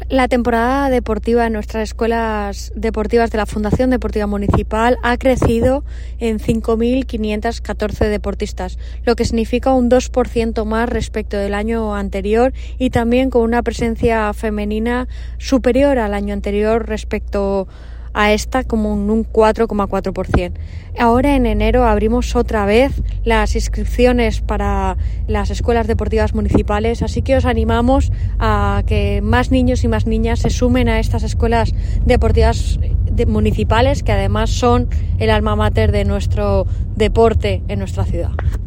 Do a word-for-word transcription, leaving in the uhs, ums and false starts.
La temporada deportiva en nuestras escuelas deportivas de la Fundación Deportiva Municipal ha crecido en cinco mil quinientos catorce deportistas, lo que significa un dos por ciento más respecto del año anterior y también con una presencia femenina superior al año anterior respecto a esta como en un cuatro coma cuatro por ciento. Ahora en enero abrimos otra vez las inscripciones para las escuelas deportivas municipales, así que os animamos a que más niños y más niñas se sumen a estas escuelas deportivas municipales, que además son el alma mater de nuestro deporte en nuestra ciudad.